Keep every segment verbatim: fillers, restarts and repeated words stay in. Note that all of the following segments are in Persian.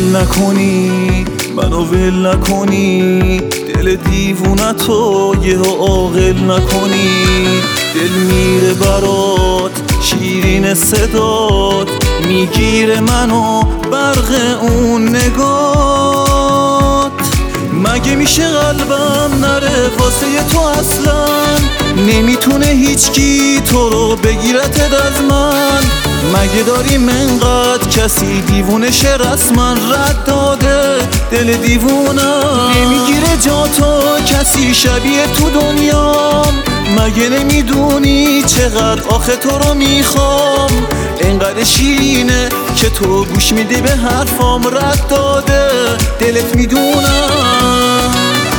نکنی، منو ول نکنی، دل دیوونتو یه عاقل نکنی. دل میره برات شیرین صدات، میگیره منو برق اون نگات. مگه میشه قلبم نره واسه تو اصلا؟ نمیتونه هیچکی تو رو بگیرتت از من. مگه داریم انقدر کسی دیوونه شه رسما رد داده دل دیوونم؟ نمیگیره جا تو کسی شبیه تو دنیام. مگه نمیدونی چقدر آخه تو رو میخوام؟ انقدر شیرینه که تو گوش میدی به حرفام، رد داده دلت میدونم.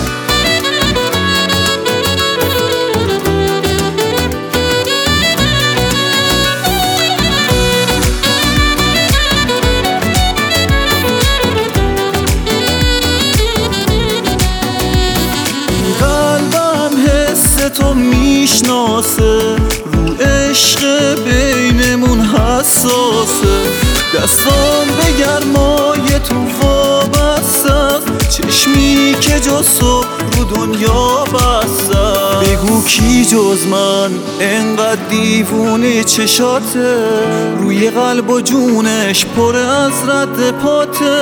تو میشناسه رو عشق بینمون حساسه. دستام به گرمای تو وابسته، چشمی که جز تو رو دنیا بسته. بگو کی جز من انقدر دیوونه چشاته، روی قلب و جونش پر از رد پاته.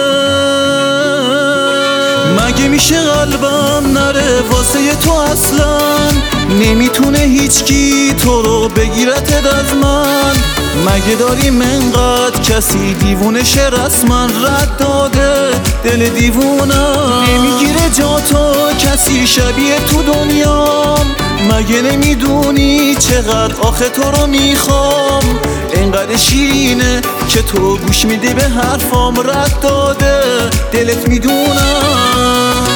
مگه میشه قلبم نره واسه تو اصلا؟ نمیتونه هیچکی تو رو بگیرتت از من. مگه داریم انقدر کسی دیوونه شه رسما رد داده دل دیوونم؟ نمیگیره جا تو کسی شبیه تو دنیام. مگه نمیدونی چقدر آخه تو رو میخوام؟ انقدر شیرینه که تو گوش میدی به حرفام، رد داده دلت میدونم.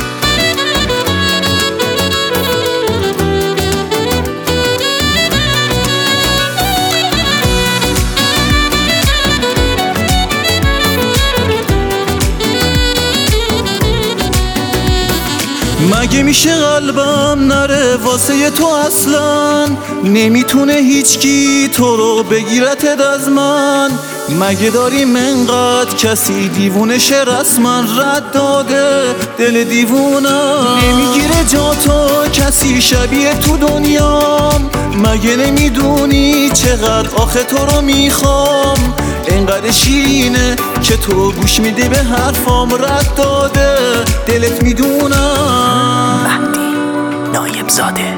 مگه میشه قلبم نره واسه تو اصلا؟ نمیتونه هیچکی تو رو بگیرتت از من. مگه داریم انقدر کسی دیوونه شه رسما رد داده دل دیوونم؟ نمیگیره جا تو کسی شبیه تو دنیام. مگه نمیدونی چقدر آخه تو رو میخوام؟ انقدر شیرینه که تو گوش میدی به حرفام، رد داده دلت میدونم. مهدی نایب زاده.